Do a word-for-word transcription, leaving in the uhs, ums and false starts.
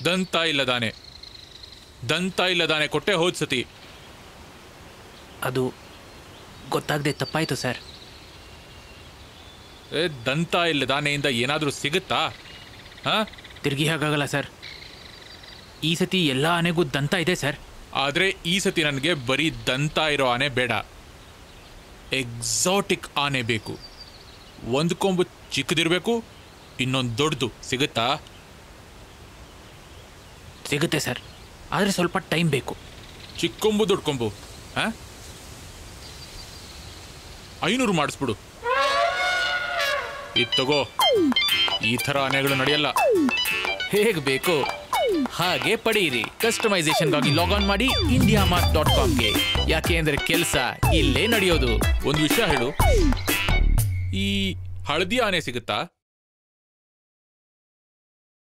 ದಂತ ಇಲ್ಲದಾನೆ ದಂತ ಇಲ್ಲದಾನೆ ಕೊಟ್ಟೆ ಹೋದ್ ಸತಿ. ಅದು ಗೊತ್ತಾಗದೆ ತಪ್ಪಾಯ್ತು ಸರ್. ಏ ದಂತ ಇಲ್ಲದಾನೆಯಿಂದ ಏನಾದರೂ ಸಿಗುತ್ತಾ? ಹಾ, ತಿರುಗಿ ಹಾಗಾಗಲ್ಲ ಸರ್. ಈ ಸತಿ ಎಲ್ಲ ಆನೆಗೂ ದಂತ ಇದೆ ಸರ್. ಆದರೆ ಈ ಸತಿ ನನಗೆ ಬರೀ ದಂತ ಇರೋ ಆನೆ ಬೇಡ, ಎಕ್ಸಾಟಿಕ್ ಆನೆ ಬೇಕು. ಒಂದು ಕೊಂಬು ಚಿಕ್ಕದಿರಬೇಕು, ಇನ್ನೊಂದು ದೊಡ್ಡದು. ಸಿಗುತ್ತಾ? ಸಿಗುತ್ತೆ ಸರ್, ಆದರೆ ಸ್ವಲ್ಪ ಟೈಮ್ ಬೇಕು. ಚಿಕ್ಕೊಂಬು ದೊಡ್ಡ ಕೊಂಬು ಹಾ ಐನೂರು ಮಾಡಿಸ್ಬಿಡು. ಇದು ತಗೋ. ಈ ಥರ ಆನೆಗಳು ನಡೆಯಲ್ಲ. ಹೇಗೆ ಬೇಕು ಹಾಗೆ ಪಡೆಯಿರಿ. ಕಸ್ಟಮೈಸೇಷನ್ಗಾಗಿ ಲಾಗ್ ಆನ್ ಮಾಡಿ ಇಂಡಿಯಾ ಮಾರ್ಟ್ ಡಾಟ್ ಕಾಮ್ಗೆ. ಯಾಕೆ ಅಂದರೆ ಕೆಲಸ ಇಲ್ಲೇ ನಡೆಯೋದು. ಒಂದು ವಿಷಯ ಹೇಳು, ಈ ಹಳದಿ ಆನೆ ಸಿಗುತ್ತಾ?